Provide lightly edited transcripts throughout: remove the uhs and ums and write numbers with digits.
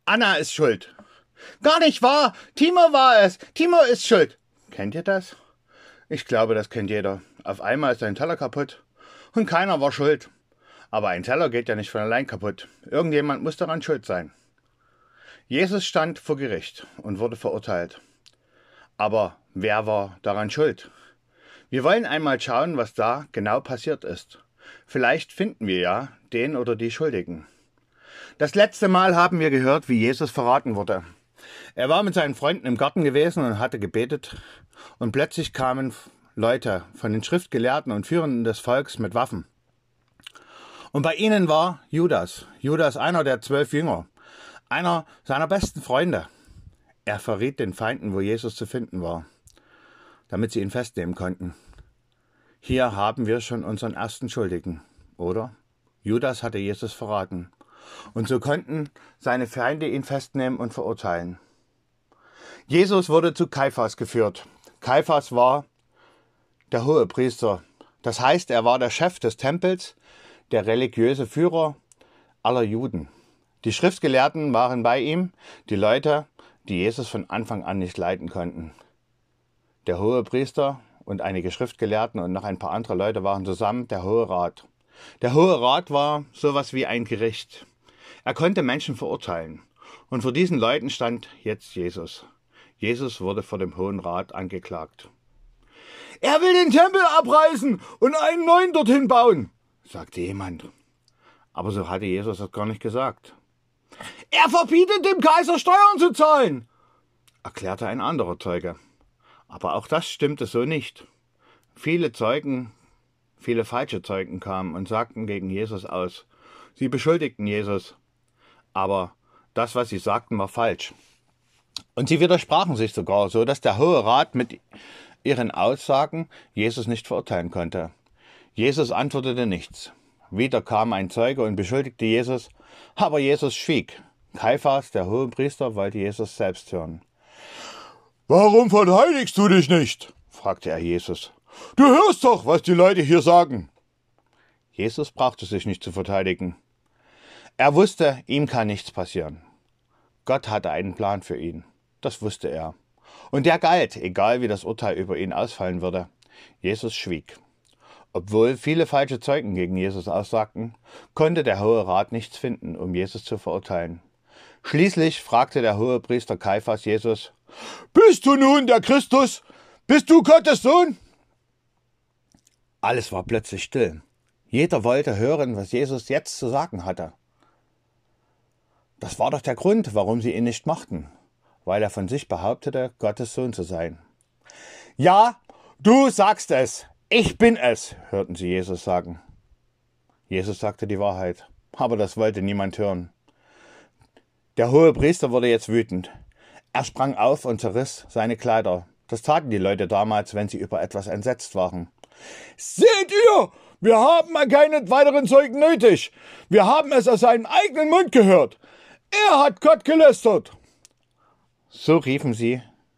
Anna ist schuld. Gar nicht wahr. Timo war es. Timo ist schuld. Kennt ihr das? Ich glaube, das kennt jeder. Auf einmal ist ein Teller kaputt und keiner war schuld. Aber ein Teller geht ja nicht von allein kaputt. Irgendjemand muss daran schuld sein. Jesus stand vor Gericht und wurde verurteilt. Aber wer war daran schuld? Wir wollen einmal schauen, was da genau passiert ist. Vielleicht finden wir ja den oder die Schuldigen. Das letzte Mal haben wir gehört, wie Jesus verraten wurde. Er war mit seinen Freunden im Garten gewesen und hatte gebetet. Und plötzlich kamen Leute von den Schriftgelehrten und Führenden des Volks mit Waffen. Und bei ihnen war Judas. Judas, einer der 12 Jünger. Einer seiner besten Freunde. Er verriet den Feinden, wo Jesus zu finden war, damit sie ihn festnehmen konnten. Hier haben wir schon unseren ersten Schuldigen, oder? Judas hatte Jesus verraten. Und so konnten seine Feinde ihn festnehmen und verurteilen. Jesus wurde zu Kaiphas geführt. Kaiphas war der Hohepriester. Das heißt, er war der Chef des Tempels, der religiöse Führer aller Juden. Die Schriftgelehrten waren bei ihm, die Leute, die Jesus von Anfang an nicht leiden konnten. Der Hohepriester und einige Schriftgelehrten und noch ein paar andere Leute waren zusammen der Hohe Rat. Der Hohe Rat war sowas wie ein Gericht. Er konnte Menschen verurteilen. Und vor diesen Leuten stand jetzt Jesus. Jesus wurde vor dem Hohen Rat angeklagt. Er will den Tempel abreißen und einen neuen dorthin bauen, sagte jemand. Aber so hatte Jesus das gar nicht gesagt. Er verbietet dem Kaiser Steuern zu zahlen, erklärte ein anderer Zeuge. Aber auch das stimmte so nicht. Viele falsche Zeugen kamen und sagten gegen Jesus aus. Sie beschuldigten Jesus. Aber das, was sie sagten, war falsch. Und sie widersprachen sich sogar, so dass der Hohe Rat mit ihren Aussagen Jesus nicht verurteilen konnte. Jesus antwortete nichts. Wieder kam ein Zeuge und beschuldigte Jesus, aber Jesus schwieg. Kaiphas, der Hohepriester, wollte Jesus selbst hören. »Warum verteidigst du dich nicht?« fragte er Jesus. »Du hörst doch, was die Leute hier sagen.« Jesus brauchte sich nicht zu verteidigen. Er wusste, ihm kann nichts passieren. Gott hatte einen Plan für ihn. Das wusste er. Und der galt, egal wie das Urteil über ihn ausfallen würde. Jesus schwieg. Obwohl viele falsche Zeugen gegen Jesus aussagten, konnte der Hohe Rat nichts finden, um Jesus zu verurteilen. Schließlich fragte der Hohepriester Kaiphas Jesus, »Bist du nun der Christus? Bist du Gottes Sohn?« Alles war plötzlich still. Jeder wollte hören, was Jesus jetzt zu sagen hatte. Das war doch der Grund, warum sie ihn nicht mochten, weil er von sich behauptete, Gottes Sohn zu sein. »Ja, du sagst es, ich bin es«, hörten sie Jesus sagen. Jesus sagte die Wahrheit, aber das wollte niemand hören. Der Hohepriester wurde jetzt wütend. Er sprang auf und zerriss seine Kleider. Das taten die Leute damals, wenn sie über etwas entsetzt waren. »Seht ihr, wir haben keine weiteren Zeugen nötig. Wir haben es aus seinem eigenen Mund gehört. Er hat Gott gelästert.« So riefen sie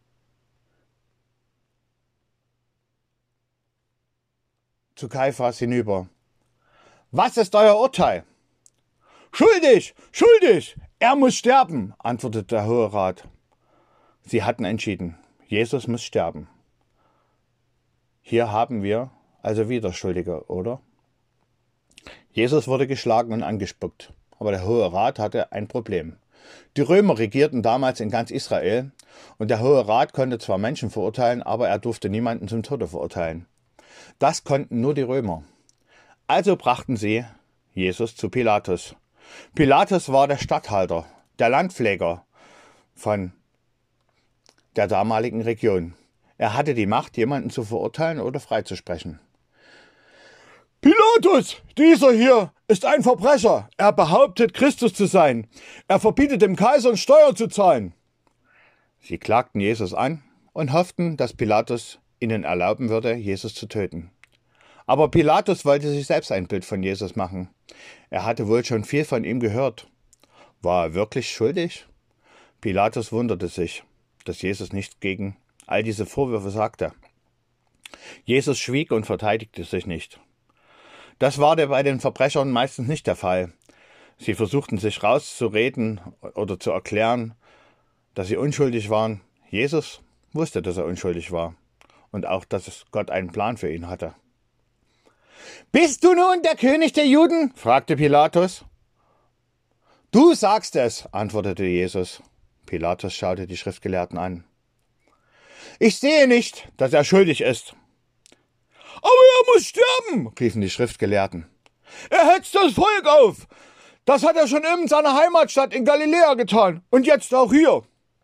zu Kaiphas hinüber. »Was ist euer Urteil?« »Schuldig, schuldig, er muss sterben«, antwortete der Hohe Rat. Sie hatten entschieden, Jesus muss sterben. Hier haben wir also wieder Schuldige, oder? Jesus wurde geschlagen und angespuckt, aber der Hohe Rat hatte ein Problem. Die Römer regierten damals in ganz Israel und der Hohe Rat konnte zwar Menschen verurteilen, aber er durfte niemanden zum Tode verurteilen. Das konnten nur die Römer. Also brachten sie Jesus zu Pilatus. Pilatus war der Statthalter, der Landpfleger von der damaligen Region. Er hatte die Macht, jemanden zu verurteilen oder freizusprechen. »Pilatus, dieser hier ist ein Verbrecher. Er behauptet, Christus zu sein. Er verbietet dem Kaiser Steuern zu zahlen.« Sie klagten Jesus an und hofften, dass Pilatus ihnen erlauben würde, Jesus zu töten. Aber Pilatus wollte sich selbst ein Bild von Jesus machen. Er hatte wohl schon viel von ihm gehört. War er wirklich schuldig? Pilatus wunderte sich, dass Jesus nicht gegen all diese Vorwürfe sagte. Jesus schwieg und verteidigte sich nicht. Das war bei den Verbrechern meistens nicht der Fall. Sie versuchten sich rauszureden oder zu erklären, dass sie unschuldig waren. Jesus wusste, dass er unschuldig war und auch, dass Gott einen Plan für ihn hatte. »Bist du nun der König der Juden?« fragte Pilatus. »Du sagst es«, antwortete Jesus. Pilatus schaute die Schriftgelehrten an. »Ich sehe nicht, dass er schuldig ist.« »Aber er muss sterben«, riefen die Schriftgelehrten. »Er hetzt das Volk auf. Das hat er schon in seiner Heimatstadt in Galiläa getan und jetzt auch hier.«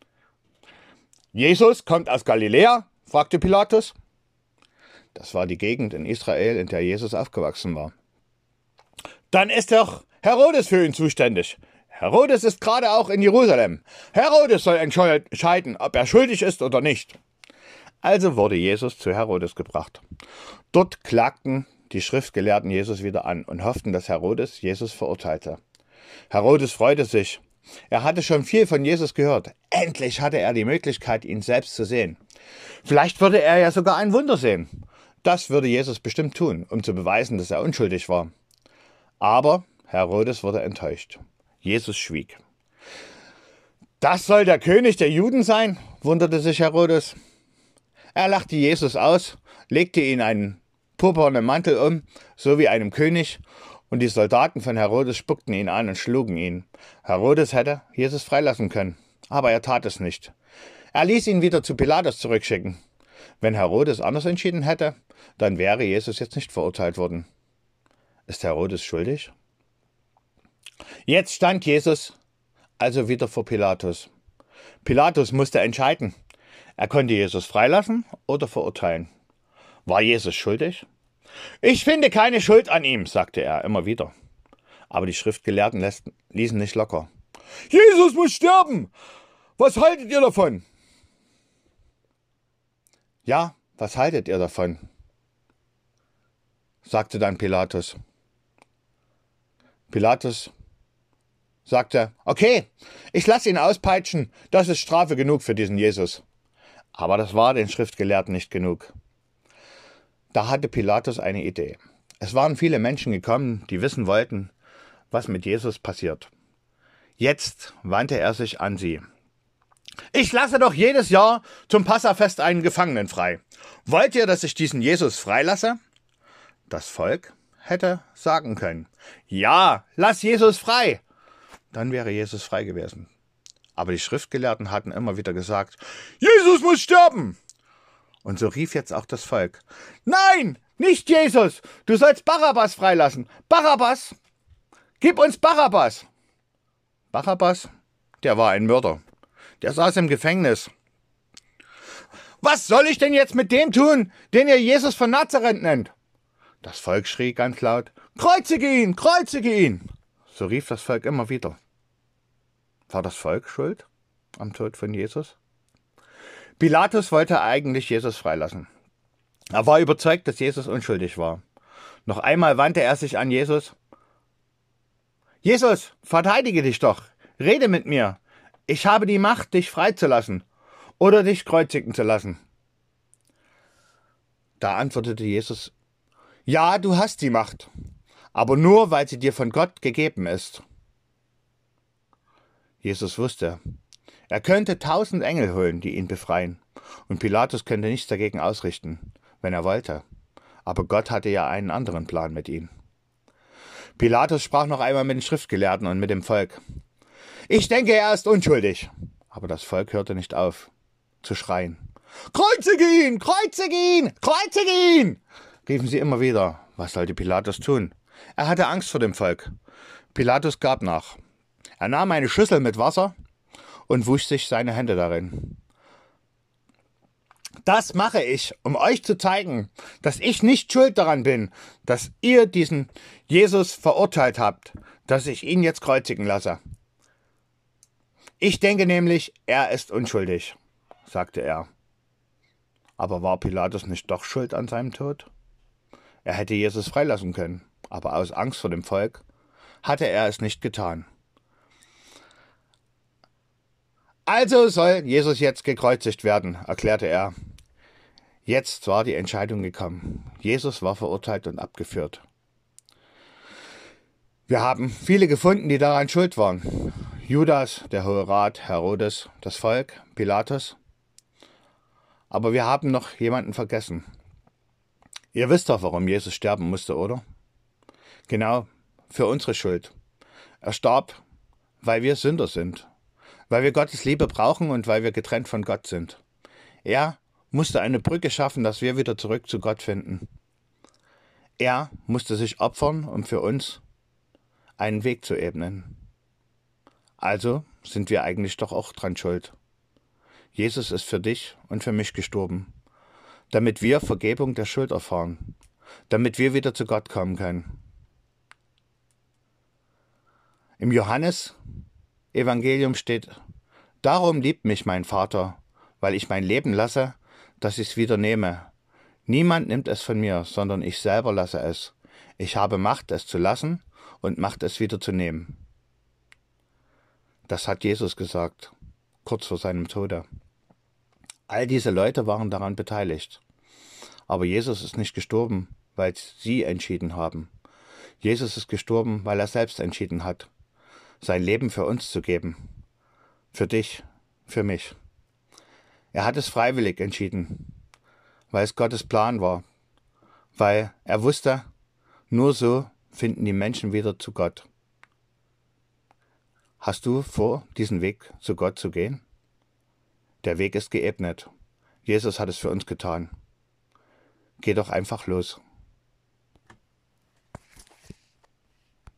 »Jesus kommt aus Galiläa?« fragte Pilatus. Das war die Gegend in Israel, in der Jesus aufgewachsen war. »Dann ist doch Herodes für ihn zuständig. Herodes ist gerade auch in Jerusalem. Herodes soll entscheiden, ob er schuldig ist oder nicht.« Also wurde Jesus zu Herodes gebracht. Dort klagten die Schriftgelehrten Jesus wieder an und hofften, dass Herodes Jesus verurteilte. Herodes freute sich. Er hatte schon viel von Jesus gehört. Endlich hatte er die Möglichkeit, ihn selbst zu sehen. Vielleicht würde er ja sogar ein Wunder sehen. Das würde Jesus bestimmt tun, um zu beweisen, dass er unschuldig war. Aber Herodes wurde enttäuscht. Jesus schwieg. »Das soll der König der Juden sein?« wunderte sich Herodes. Er lachte Jesus aus, legte ihm einen purpurnen Mantel um, so wie einem König, und die Soldaten von Herodes spuckten ihn an und schlugen ihn. Herodes hätte Jesus freilassen können, aber er tat es nicht. Er ließ ihn wieder zu Pilatus zurückschicken. Wenn Herodes anders entschieden hätte, dann wäre Jesus jetzt nicht verurteilt worden. Ist Herodes schuldig? Jetzt stand Jesus also wieder vor Pilatus. Pilatus musste entscheiden. Er konnte Jesus freilassen oder verurteilen. War Jesus schuldig? »Ich finde keine Schuld an ihm«, sagte er immer wieder. Aber die Schriftgelehrten ließen nicht locker. »Jesus muss sterben! Was haltet ihr davon?« »Ja, was haltet ihr davon?«, sagte dann Pilatus. Pilatus sagte, »Okay, ich lasse ihn auspeitschen, das ist Strafe genug für diesen Jesus.« Aber das war den Schriftgelehrten nicht genug. Da hatte Pilatus eine Idee. Es waren viele Menschen gekommen, die wissen wollten, was mit Jesus passiert. Jetzt wandte er sich an sie. »Ich lasse doch jedes Jahr zum Passafest einen Gefangenen frei. Wollt ihr, dass ich diesen Jesus freilasse?« Das Volk hätte sagen können, »Ja, lass Jesus frei!« Dann wäre Jesus frei gewesen. Aber die Schriftgelehrten hatten immer wieder gesagt, »Jesus muss sterben!« Und so rief jetzt auch das Volk, »Nein, nicht Jesus! Du sollst Barabbas freilassen! Barabbas! Gib uns Barabbas!« Barabbas, der war ein Mörder. Der saß im Gefängnis. »Was soll ich denn jetzt mit dem tun, den ihr Jesus von Nazareth nennt?« Das Volk schrie ganz laut, »Kreuzige ihn! Kreuzige ihn!« So rief das Volk immer wieder. War das Volk schuld am Tod von Jesus? Pilatus wollte eigentlich Jesus freilassen. Er war überzeugt, dass Jesus unschuldig war. Noch einmal wandte er sich an Jesus. »Jesus, verteidige dich doch! Rede mit mir! Ich habe die Macht, dich freizulassen oder dich kreuzigen zu lassen.« Da antwortete Jesus, »Ja, du hast die Macht, aber nur, weil sie dir von Gott gegeben ist.« Jesus wusste, er könnte 1000 Engel holen, die ihn befreien, und Pilatus könnte nichts dagegen ausrichten, wenn er wollte. Aber Gott hatte ja einen anderen Plan mit ihm. Pilatus sprach noch einmal mit den Schriftgelehrten und mit dem Volk. »Ich denke, er ist unschuldig.« Aber das Volk hörte nicht auf zu schreien. »Kreuzige ihn! Kreuzige ihn! Kreuzige ihn!« riefen sie immer wieder. Was sollte Pilatus tun? Er hatte Angst vor dem Volk. Pilatus gab nach. Er nahm eine Schüssel mit Wasser und wusch sich seine Hände darin. »Das mache ich, um euch zu zeigen, dass ich nicht schuld daran bin, dass ihr diesen Jesus verurteilt habt, dass ich ihn jetzt kreuzigen lasse. Ich denke nämlich, er ist unschuldig«, sagte er. Aber war Pilatus nicht doch schuld an seinem Tod? Er hätte Jesus freilassen können, aber aus Angst vor dem Volk hatte er es nicht getan. »Also soll Jesus jetzt gekreuzigt werden«, erklärte er. Jetzt war die Entscheidung gekommen. Jesus war verurteilt und abgeführt. Wir haben viele gefunden, die daran schuld waren. Judas, der Hohe Rat, Herodes, das Volk, Pilatus. Aber wir haben noch jemanden vergessen. Ihr wisst doch, warum Jesus sterben musste, oder? Genau, für unsere Schuld. Er starb, weil wir Sünder sind, weil wir Gottes Liebe brauchen und weil wir getrennt von Gott sind. Er musste eine Brücke schaffen, dass wir wieder zurück zu Gott finden. Er musste sich opfern, um für uns einen Weg zu ebnen. Also sind wir eigentlich doch auch dran schuld. Jesus ist für dich und für mich gestorben, damit wir Vergebung der Schuld erfahren, damit wir wieder zu Gott kommen können. Im Johannes-Evangelium steht: Darum liebt mich mein Vater, weil ich mein Leben lasse, dass ich es wieder nehme. Niemand nimmt es von mir, sondern ich selber lasse es. Ich habe Macht, es zu lassen und Macht, es wieder zu nehmen. Das hat Jesus gesagt, kurz vor seinem Tode. All diese Leute waren daran beteiligt. Aber Jesus ist nicht gestorben, weil sie entschieden haben. Jesus ist gestorben, weil er selbst entschieden hat, sein Leben für uns zu geben. Für dich, für mich. Er hat es freiwillig entschieden, weil es Gottes Plan war, weil er wusste, nur so finden die Menschen wieder zu Gott. Hast du vor, diesen Weg zu Gott zu gehen? Der Weg ist geebnet. Jesus hat es für uns getan. Geh doch einfach los.